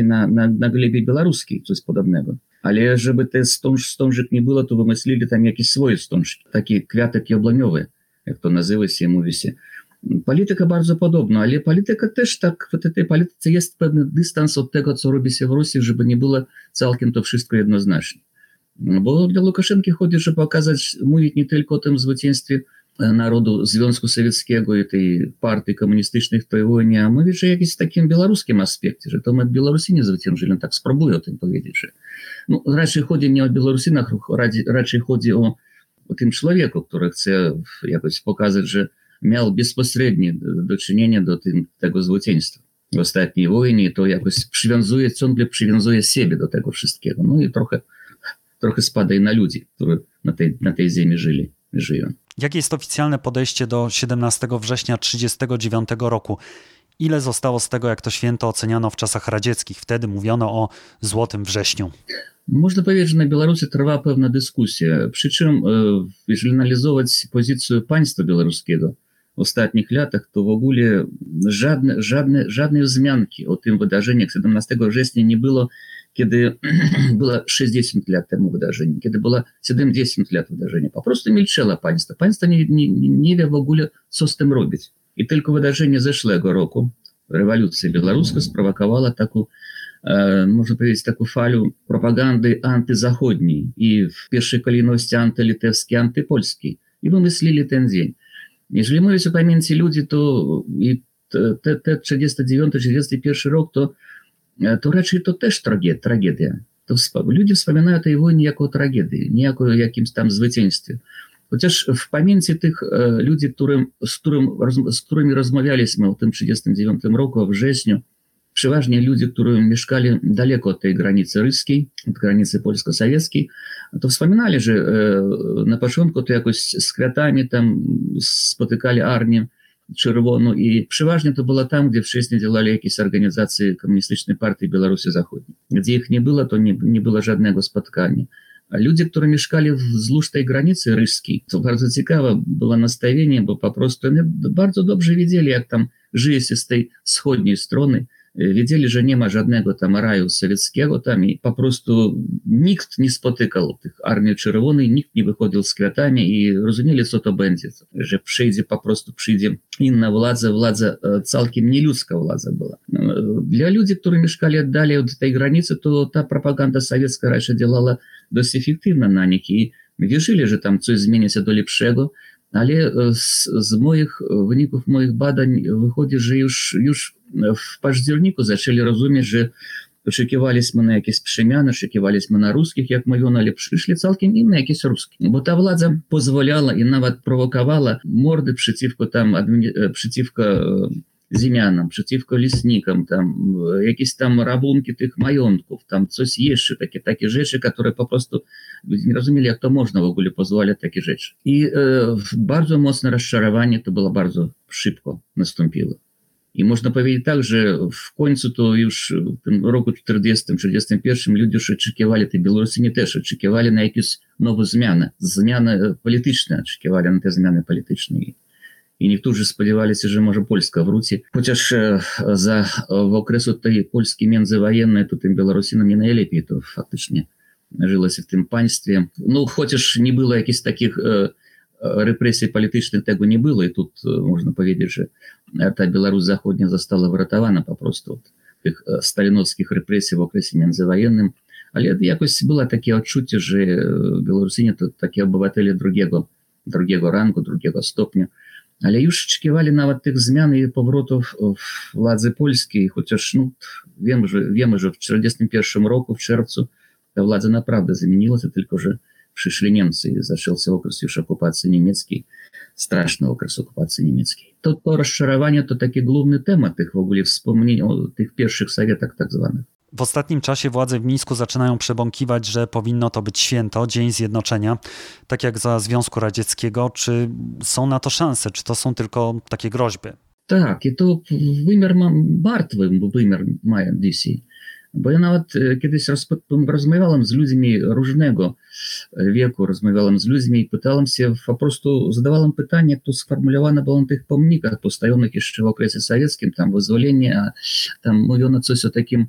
na glebie białoruskiej, coś podobnego. Ale żeby te wstążek nie było, to wymyślili tam jakieś swoje wstążki, takie kwiatek jabłoniowe, jak to nazywa się, mówi się. Polityka bardzo podobna, ale polityka też tak, w tej polityce jest pewien dystans od tego, co robi się w Rosji, żeby nie było całkiem to wszystko jednoznacznie. Bo dla Łukaszenki chodzi, żeby pokazać, mówić nie tylko o tym zwycięstwie narodu Związku Sowieckiego i tej partii komunistycznej w tej wojnie, a mówić, że jakimś takim białoruskim aspekcie, że to my Białorusini zwyciężyli, tak spróbuję o tym powiedzieć, że raczej chodzi nie o Białorusinach, raczej chodzi o tym człowieku, który chce jakoś pokazać, że miał bezpośrednie do czynienia do tego zwycięstwa w ostatniej wojnie i to jakoś ciągle przywiązuje siebie do tego wszystkiego. No i trochę spada i na ludzi, którzy na tej ziemi żyją. Jakie jest oficjalne podejście do 17 września 1939 roku? Ile zostało z tego, jak to święto oceniano w czasach radzieckich? Wtedy mówiono o Złotym Wrześniu. Można powiedzieć, że na Białorusi trwa pewna dyskusja. Przy czym, jeżeli analizować pozycję państwa białoruskiego w ostatnich latach, to w ogóle żadnej wzmianki o tym wydarzeniach 17 września nie było, kiedy było 60 lat temu wydarzenie, kiedy było 70 lat wydarzenia. Po prostu milczelo państwo. Państwo nie wie w ogóle, co z tym robić. I tylko wydarzenie zeszłego roku, rewolucja białoruska, sprowokowała taką, można powiedzieć, taką falę propagandy antyzachodniej i w pierwszej kolejności antylitewskiej, antypolskiej. I wymyślili ten dzień. Jeżeli mówić o pamięci ludzi, to i te 39-41 rok, to raczej to też tragedia. To ludzie wspominają o tej wojnie jako o tragedii, nie jako o jakimś tam zwycięstwie. Chociaż w pamięci tych ludzi, z którymi rozmawialiśmy w tym 1939 roku, w wrześniu, przeważnie ludzie, którzy mieszkali daleko od tej granicy ryskiej, od granicy polsko-sowieckiej, to wspominali, że na początku to jakoś z kwiatami tam spotykali armię czerwoną i przeważnie to było tam, gdzie wcześniej działali jakieś organizacje Komunistycznej Partii Białorusi Zachodniej. Gdzie ich nie było, to nie było żadnego spotkania. A ludzie, którzy mieszkali wzdłuż tej granicy ryskiej, to bardzo ciekawe było nastawienie, bo po prostu oni bardzo dobrze wiedzieli, jak tam żyje się z tej wschodniej strony. Wiedzieli, że nie ma żadnego tam raju sowieckiego tam i po prostu nikt nie spotykał tych Armii Czerwonej, nikt nie wychodził z kwiatami i rozumieli, co to będzie, że przyjdzie inna władza całkiem nieludzka władza była. Dla ludzi, którzy mieszkali dalej od tej granicy, to ta propaganda sowiecka raczej działała dość efektywnie na nich i wierzyli, że tam coś zmieni się do lepszego, ale z wyników moich badań wychodzi, że już w październiku zaczęli rozumieć, że oczekiwaliśmy na jakieś przemiany, oczekiwaliśmy na ruskich, jak mówiono, ale przyszli całkiem inne jakieś ruskie. Bo ta władza pozwalała i nawet prowokowała mordy przeciwko ziemianom, przeciwko leśnikom, tam jakieś tam rabunki tych majątków, tam coś jeszcze, takie rzeczy, które po prostu nie rozumieli, jak to można w ogóle pozwalać takie rzeczy. I bardzo mocne rozczarowanie to było bardzo szybko nastąpiło. I można powiedzieć tak, że w końcu to już w tym roku 40-41 ludzie już oczekiwali, te Białorusini też oczekiwali na jakieś nowe zmiany polityczne, oczekiwali na te zmiany polityczne. I niektórzy spodziewali się, że może Polska wróci. Chociaż w okresu tej Polski międzywojennej to tym Białorusinom nie najlepiej to faktycznie żyło się w tym państwie. No chociaż nie było jakichś takich represji politycznych, tego nie było i тут można powiedzieć, że ta Białoruś Zachodnia została wyratowana po prostu od tych stalinowskich represji w okresie międzywojennym. Ale jakoś było takie odczucie, że Białorusini to takie obywatele drugiego rangu, drugiego stopnia. Ale już oczekiwali nawet tych zmian i powrotów władzy polskiej, chociaż wiemy, że w 1941 roku, w czerwcu, ta władza naprawdę zmieniła się, tylko że przyszli Niemcy i zaczął się okres już okupacji niemieckiej, straszny okres okupacji niemieckiej. To rozczarowanie to taki główny temat tych w ogóle wspomnień o tych pierwszych sowietach tak zwanych. W ostatnim czasie władze w Mińsku zaczynają przebąkiwać, że powinno to być święto, Dzień Zjednoczenia, tak jak za Związku Radzieckiego. Czy są na to szanse? Czy to są tylko takie groźby? Tak, i to wymiar martwy wymiar mają dzisiaj. Bo ja nawet kiedyś rozmawiałem z ludźmi różnego wieku, rozmawiałem z ludźmi i pytałem się, po prostu zadawałem pytanie, które sformułowane było na tych pomnikach postawionych jeszcze w okresie sowieckim, tam wyzwolenie, a tam mówiono coś o takim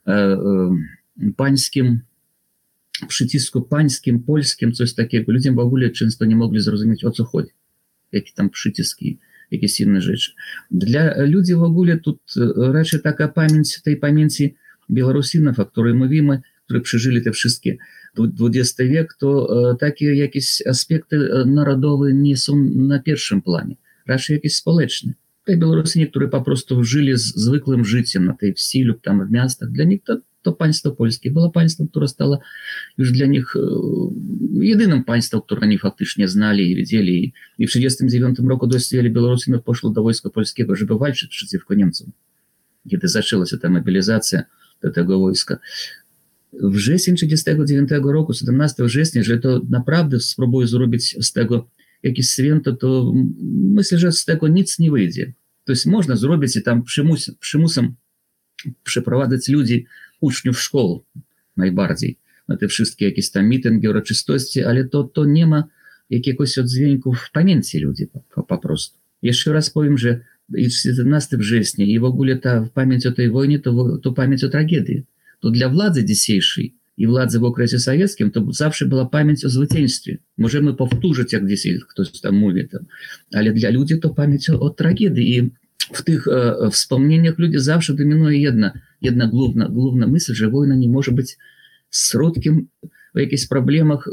pańskim przycisku, pańskim, polskim, coś takiego. Ludzie w ogóle często nie mogli zrozumieć, o co chodzi. Jakie tam przyciski, jakieś inne rzeczy. Dla ludzi w ogóle tu raczej taka pamięć, tej pamięci Białorusinów, o której mówimy, którzy przeżyli te wszystkie XX wiek, to takie jakieś aspekty narodowe nie są na pierwszym planie, raczej jakieś społeczne. Te Białorusini, którzy po prostu żyli zwykłym życiem na tej wsi lub tam w miastach, dla nich to państwo polskie było państwem, które stało już dla nich jedynym państwem, które oni faktycznie znali i wiedzieli. I w 1939 roku dość wiele Białorusinów poszło do wojska polskiego, żeby walczyć przeciwko Niemcom. Kiedy zaczęła się ta mobilizacja do tego wojska. Wrzesień 1939 roku, 17 września, że to naprawdę spróbuję zrobić z tego jakieś święto, to myślę, że z tego nic nie wyjdzie. To jest można zrobić i tam przymusem przeprowadzać ludzi, uczniów szkół najbardziej, na te wszystkie jakieś tam mityngi, uroczystości, ale to nie ma jakiegoś oddźwięku w pamięci ludzi po prostu. Jeszcze raz powiem, że i 17 września i w ogóle ta pamięć o tej wojnie to pamięć o tragedii. To dla władzy dzisiejszej i władzy w okresie sowieckim to zawsze była pamięć o zwycięstwie. Możemy powtórzyć, jak dzisiaj ktoś tam mówi, ale dla ludzi to pamięć o tragedii i w tych wspomnieniach ludzi zawsze dominuje jedna główna myśl, że wojna nie może być środkiem w jakichś problemach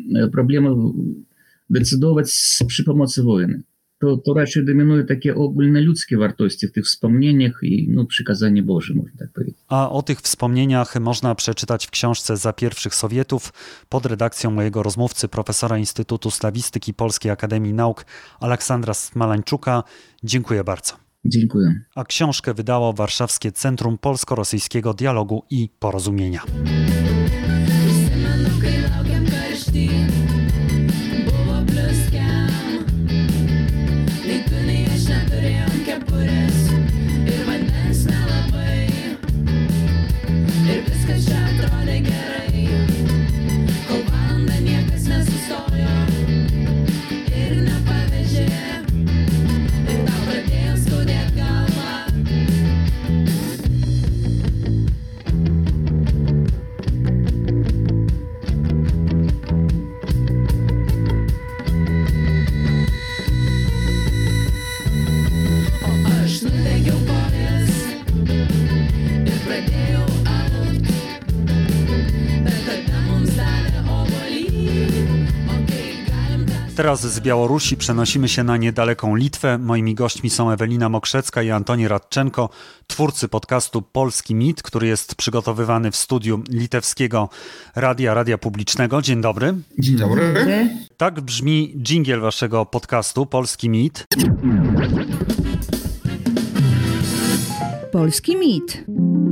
decydować przy pomocy wojny. To raczej dominuje takie ogólnoludzkie wartości w tych wspomnieniach i przykazanie Boże, można tak powiedzieć. A o tych wspomnieniach można przeczytać w książce Za pierwszych Sowietów pod redakcją mojego rozmówcy, profesora Instytutu Slawistyki Polskiej Akademii Nauk Aleksandra Smalańczuka. Dziękuję bardzo. Dziękuję. A książkę wydało Warszawskie Centrum Polsko-Rosyjskiego Dialogu i Porozumienia. Buvo plius kem, tai tu neišneturėjau Teraz z Białorusi przenosimy się na niedaleką Litwę. Moimi gośćmi są Ewelina Mokrzecka i Antoni Radczenko, twórcy podcastu Polski Mit, który jest przygotowywany w studiu litewskiego Radia Publicznego. Dzień dobry. Dzień dobry. Tak brzmi dżingiel waszego podcastu Polski Mit. Polski Mit.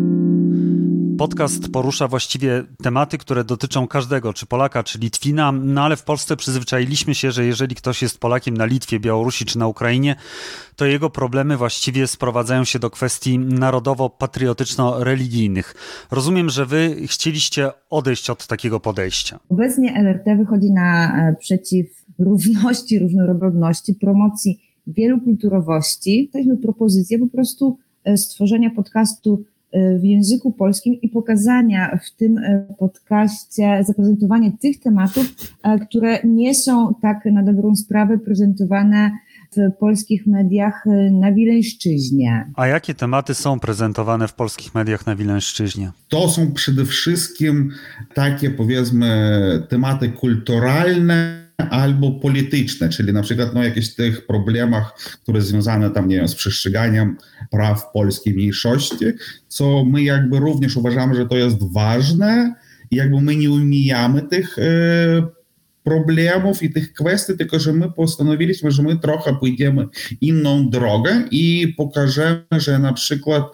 Podcast porusza właściwie tematy, które dotyczą każdego, czy Polaka, czy Litwina, no ale w Polsce przyzwyczailiśmy się, że jeżeli ktoś jest Polakiem na Litwie, Białorusi czy na Ukrainie, to jego problemy właściwie sprowadzają się do kwestii narodowo-patriotyczno-religijnych. Rozumiem, że wy chcieliście odejść od takiego podejścia. Obecnie LRT wychodzi naprzeciw równości, różnorodności, promocji wielu kulturowości. Daliśmy propozycję po prostu stworzenia podcastu w języku polskim i pokazania w tym podcaście, zaprezentowanie tych tematów, które nie są tak na dobrą sprawę prezentowane w polskich mediach na Wileńszczyźnie. A jakie tematy są prezentowane w polskich mediach na Wileńszczyźnie? To są przede wszystkim takie, powiedzmy, tematy kulturalne albo polityczne, czyli na przykład jakieś tych problemach, które związane tam, nie wiem, z przestrzeganiem praw polskiej mniejszości, co my jakby również uważamy, że to jest ważne i jakby my nie omijamy tych problemów i tych kwestii, tylko że my postanowiliśmy, że my trochę pójdziemy inną drogę i pokażemy, że na przykład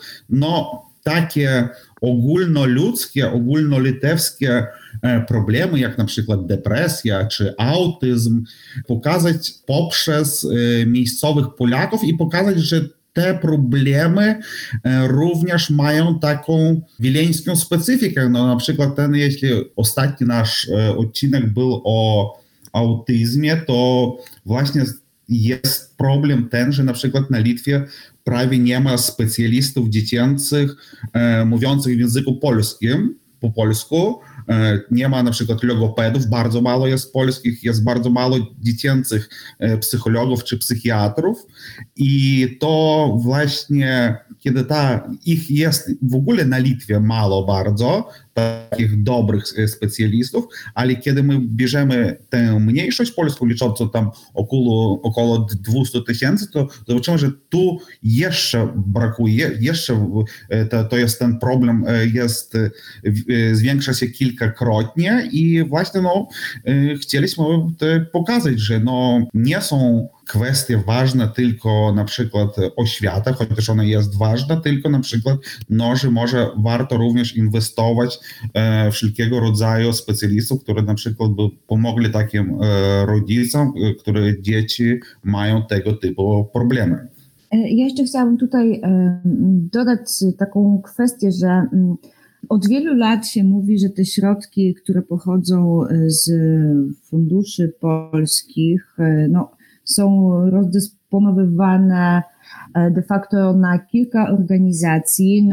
takie ogólnoludzkie, ogólnolitewskie problemy, jak na przykład depresja czy autyzm, pokazać poprzez miejscowych Polaków i pokazać, że te problemy również mają taką wileńską specyfikę. Na przykład jeśli ostatni nasz odcinek był o autyzmie, to właśnie jest problem ten, że na przykład na Litwie prawie nie ma specjalistów dziecięcych mówiących w języku polskim, po polsku. Nie ma na przykład logopedów, bardzo mało jest polskich, jest bardzo mało dziecięcych psychologów czy psychiatrów i to właśnie, kiedy ich jest w ogóle na Litwie mało bardzo, takich dobrych specjalistów, ale kiedy my bierzemy tę mniejszość polską liczącą tam około 200 tysięcy, to zobaczymy, że tu jeszcze brakuje, to jest ten problem, zwiększa się kilkakrotnie i właśnie chcieliśmy pokazać, że nie są kwestie ważne tylko na przykład oświata, chociaż ona jest ważna, tylko na przykład, że może warto również inwestować wszelkiego rodzaju specjalistów, które na przykład by pomogli takim rodzicom, które dzieci mają tego typu problemy. Ja jeszcze chciałabym tutaj dodać taką kwestię, że od wielu lat się mówi, że te środki, które pochodzą z funduszy polskich, są rozdysponowywane de facto na kilka organizacji,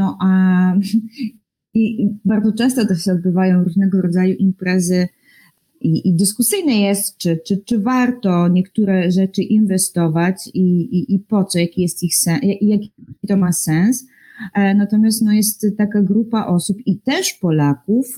i bardzo często też się odbywają różnego rodzaju imprezy i dyskusyjne jest, czy warto niektóre rzeczy inwestować i po co, jaki jest ich sens, jaki to ma sens. Natomiast jest taka grupa osób i też Polaków,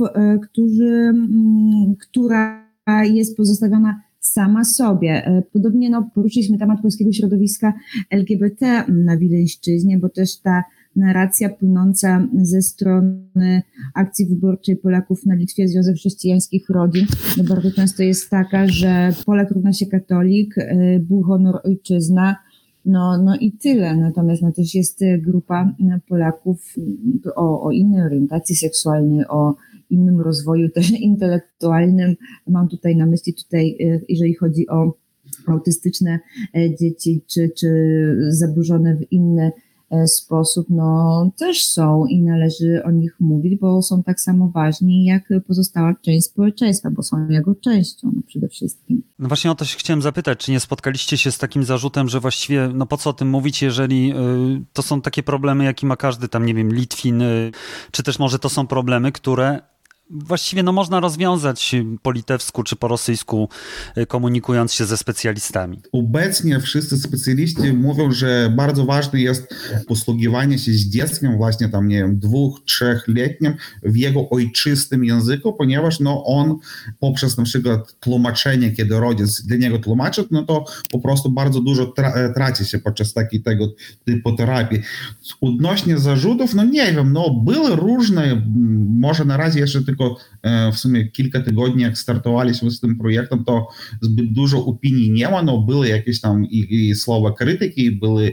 która jest pozostawiona sama sobie. Podobnie poruszyliśmy temat polskiego środowiska LGBT na Wileńszczyźnie, bo też ta narracja płynąca ze strony akcji wyborczej Polaków na Litwie, Związek Chrześcijańskich Rodzin, bardzo często jest taka, że Polak równa się katolik, Bóg, honor, ojczyzna, i tyle. Natomiast też jest grupa Polaków o innej orientacji seksualnej, o innym rozwoju też intelektualnym. Mam tutaj na myśli, jeżeli chodzi o autystyczne dzieci, czy zaburzone w inny sposób, też są i należy o nich mówić, bo są tak samo ważni jak pozostała część społeczeństwa, bo są jego częścią przede wszystkim. No właśnie o to się chciałem zapytać, czy nie spotkaliście się z takim zarzutem, że właściwie po co o tym mówić, jeżeli to są takie problemy, jaki ma każdy tam, nie wiem, Litwin, czy też może to są problemy, które właściwie można rozwiązać po litewsku czy po rosyjsku, komunikując się ze specjalistami? Obecnie wszyscy specjaliści mówią, że bardzo ważne jest posługiwanie się z dzieckiem właśnie tam, nie wiem, 2-3-letnim w jego ojczystym języku, ponieważ on poprzez na przykład tłumaczenie, kiedy rodzic dla niego tłumaczy, to po prostu bardzo dużo traci się podczas tego typu terapii. Odnośnie zarzutów, nie wiem, były różne, może na razie jeszcze tylko w sumie kilka tygodni, jak startowaliśmy z tym projektem, to zbyt dużo opinii nie ma, były jakieś tam i słowa krytyki, były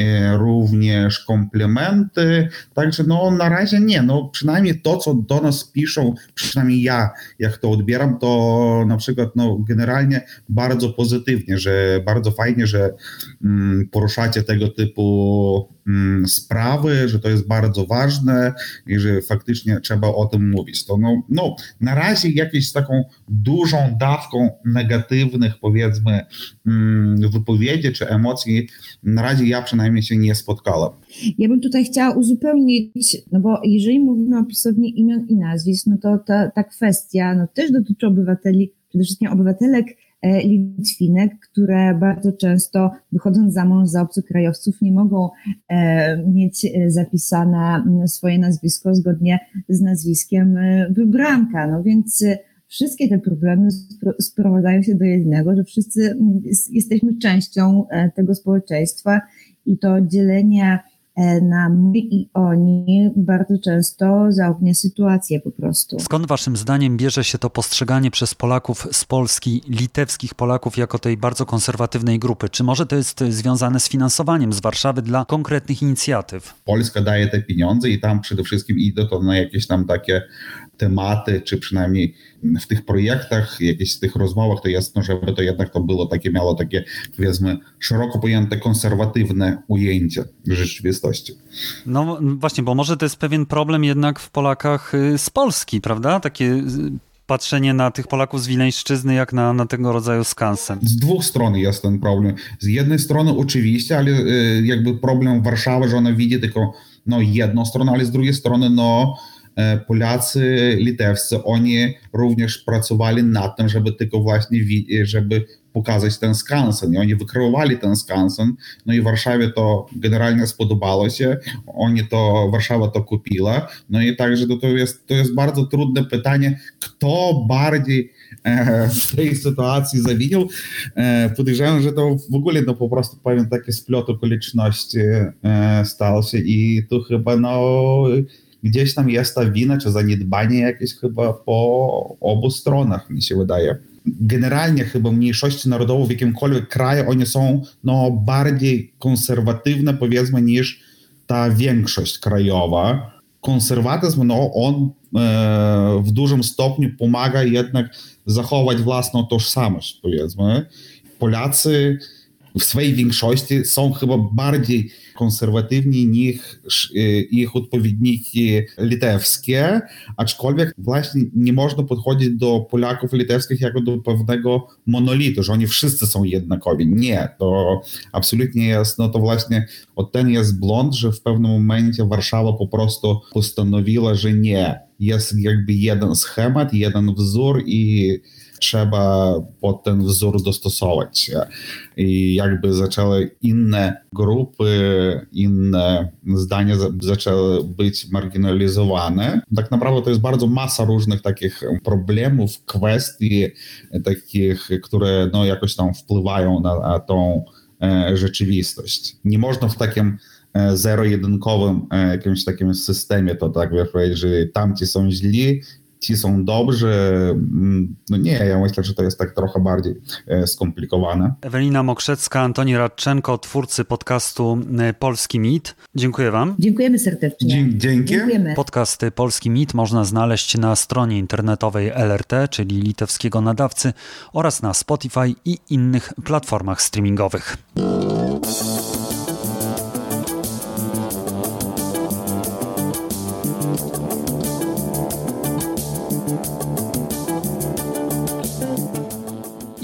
również komplementy, także na razie nie, przynajmniej to, co do nas piszą, przynajmniej ja, jak to odbieram, to na przykład generalnie bardzo pozytywnie, że bardzo fajnie, że poruszacie tego typu sprawy, że to jest bardzo ważne i że faktycznie trzeba o tym mówić. To na razie jakąś taką dużą dawką negatywnych, powiedzmy, wypowiedzi czy emocji, na razie ja przynajmniej się nie spotkałem. Ja bym tutaj chciała uzupełnić, bo jeżeli mówimy o pisowni imion i nazwisk, to ta kwestia też dotyczy obywateli, przede wszystkim obywatelek Litwinek, które bardzo często, wychodząc za mąż za obcokrajowców, nie mogą mieć zapisane swoje nazwisko zgodnie z nazwiskiem wybranka. Więc wszystkie te problemy sprowadzają się do jednego, że wszyscy jesteśmy częścią tego społeczeństwa i to dzielenie na my i oni bardzo często zaognia sytuację po prostu. Skąd waszym zdaniem bierze się to postrzeganie przez Polaków z Polski, litewskich Polaków jako tej bardzo konserwatywnej grupy? Czy może to jest związane z finansowaniem z Warszawy dla konkretnych inicjatyw? Polska daje te pieniądze i tam przede wszystkim idą to na jakieś tam takie tematy, czy przynajmniej w tych projektach, jakichś tych rozmowach, to jasno, żeby to jednak to było takie, miało takie, powiedzmy, szeroko pojęte konserwatywne ujęcie w rzeczywistości. Właśnie, bo może to jest pewien problem jednak w Polakach z Polski, prawda? Takie patrzenie na tych Polaków z Wileńszczyzny jak na tego rodzaju skansen. Z dwóch stron jest ten problem. Z jednej strony oczywiście, ale jakby problem Warszawy, że ona widzi tylko jedną stronę, ale z drugiej strony Polacy litewscy, oni również pracowali nad tym, żeby tylko właśnie, żeby pokazać ten skansen. I oni wykreowali ten skansen, i Warszawie to generalnie spodobało się, Warszawa to kupiła, i także to jest bardzo trudne pytanie, kto bardziej w tej sytuacji zawinił. Podejrzewam, że to w ogóle po prostu pewien taki splot okoliczności stał się i tu chyba gdzieś tam jest ta wina, czy zaniedbanie jakieś chyba po obu stronach, mi się wydaje. Generalnie chyba mniejszości narodowe w jakimkolwiek kraju, one są bardziej konserwatywne, powiedzmy, niż ta większość krajowa. Konserwatyzm, on w dużym stopniu pomaga jednak zachować własną tożsamość, powiedzmy. Polacy w swojej większości są chyba bardziej konserwatywni niż ich odpowiedniki litewskie, aczkolwiek właśnie nie można podchodzić do Polaków litewskich jako do pewnego monolitu, że oni wszyscy są jednakowi. Nie, to absolutnie jest, to właśnie ten jest błąd, że w pewnym momencie Warszawa po prostu postanowiła, że nie, jest jakby jeden schemat, jeden wzór i trzeba pod ten wzór dostosować się. I jakby zaczęły inne grupy, inne zdania zaczęły być marginalizowane. Tak naprawdę to jest bardzo masa różnych takich problemów, kwestii takich, które jakoś tam wpływają na tą rzeczywistość. Nie można w takim zero-jedynkowym jakimś takim systemie to tak powiedzieć, że tamci są źli, ci są dobrzy. Nie, ja myślę, że to jest tak trochę bardziej skomplikowane. Ewelina Mokrzecka, Antoni Radczenko, twórcy podcastu Polski Mit. Dziękuję wam. Dziękujemy serdecznie. Dzięki. Dziękujemy. Podcast Polski Mit można znaleźć na stronie internetowej LRT, czyli litewskiego nadawcy, oraz na Spotify i innych platformach streamingowych.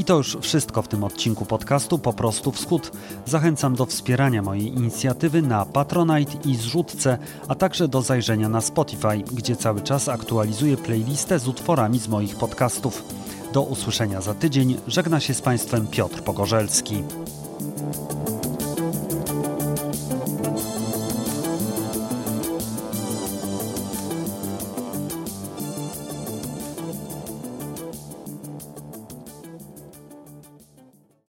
to już wszystko w tym odcinku podcastu Po prostu Wschód. Zachęcam do wspierania mojej inicjatywy na Patronite i Zrzutce, a także do zajrzenia na Spotify, gdzie cały czas aktualizuję playlistę z utworami z moich podcastów. Do usłyszenia za tydzień. Żegna się z Państwem Piotr Pogorzelski.